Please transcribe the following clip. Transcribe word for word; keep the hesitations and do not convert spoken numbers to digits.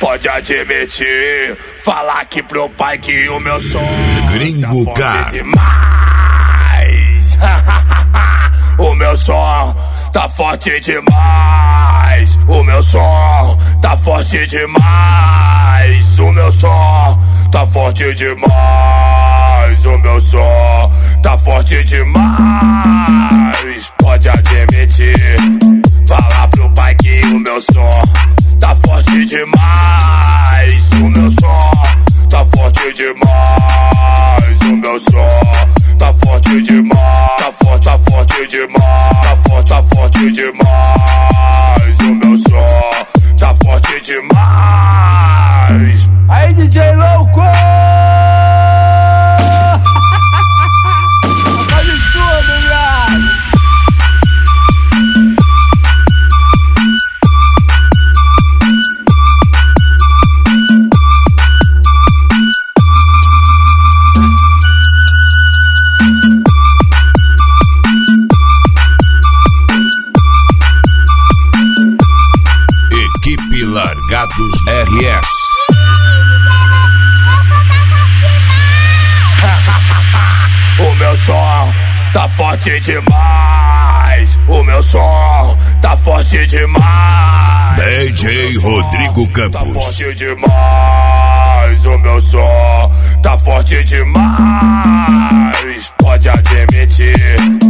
pode admitir. Falar aqui pro pai que o meu som Gringo tá forte K. demais. O meu som tá forte demais. O meu som tá forte demais. O meu som tá forte demais. O meu som tá forte demais. Pode admitir. Falar pro pai que o meu som tá forte demais. O meu som tá forte demais. O meu som tá forte demais. Tá forte, tá forte demais. Tá forte, tá forte demais. O meu som tá forte demais. Aí, D J louco! Faz tudo, viado! Equipe Largados R S. O meu som tá forte demais. O meu som tá forte demais. D J Rodrigo Tá Campos. forte demais. O meu som tá forte demais. Pode admitir.